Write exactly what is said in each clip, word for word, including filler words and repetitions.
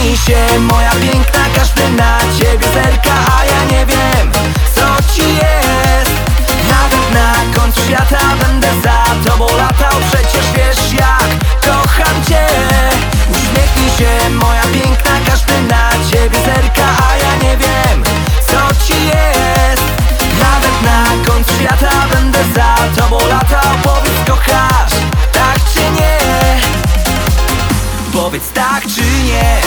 Uśmiechnij się, moja piękna, każdy na ciebie zerka, a ja nie wiem, co ci jest. Nawet na końcu świata będę za tobą latał, przecież wiesz jak kocham cię. Uśmiechnij się, moja piękna, każdy na ciebie zerka, a ja nie wiem, co ci jest. Nawet na końcu świata będę za tobą latał. Powiedz, kochasz, tak czy nie? Powiedz tak czy nie?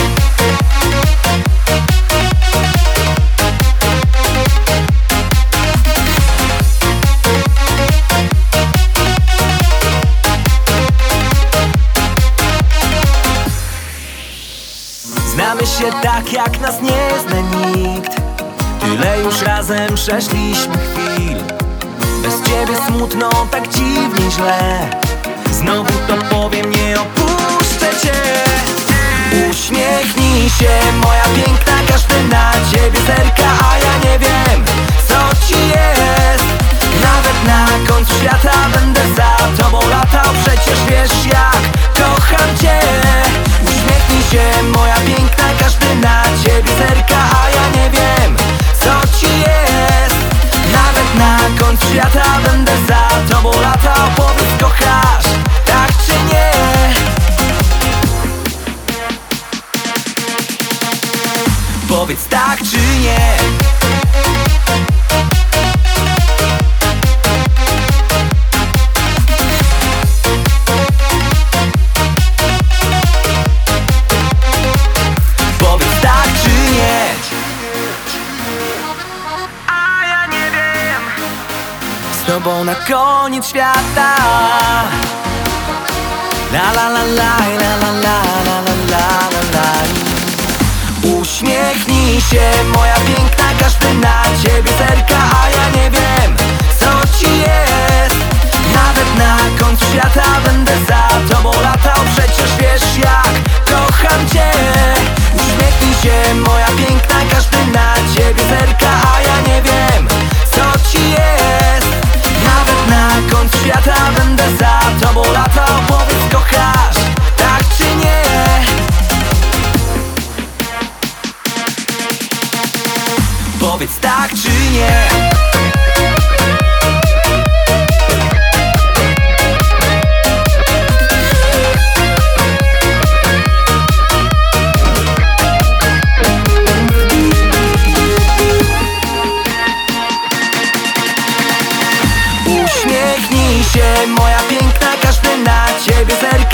Znamy się tak, jak nas nie zna nikt. Tyle już razem przeszliśmy chwil. Bez ciebie smutno, tak dziwnie źle. Znowu to powiem, nie opuszczę cię. Uśmiechnij się, moja piękna, każdy na ciebie zerka, a ja nie wiem, co ci jest. Nawet na końcu świata będę za tobą latał, przecież wiesz jak kocham cię. Uśmiechnij się, moja piękna, każdy na ciebie zerka, a ja nie wiem, co ci jest. Nawet na końcu świata będę za tobą latał. Powiedz, kochasz, tak czy nie? Powiedz tak czy nie? Powiedz tak czy nie? A ja nie wiem. Z tobą na koniec świata. La la la la la la la la la la la. Uśmiechnij się, moja piękna, każdy na ciebie zerka, a ja nie wiem, co ci jest. Nawet na końcu świata będę za tobą latał, przecież wiesz jak kocham cię. Uśmiechnij się, moja piękna, każdy na ciebie zerka, a ja nie wiem, co ci jest. Nawet na końcu świata będę za tobą latał. Powiedz, kochasz, tak czy nie? Powiedz tak czy nie? Uśmiechnij się, moja piękna, każdy na ciebie zerka,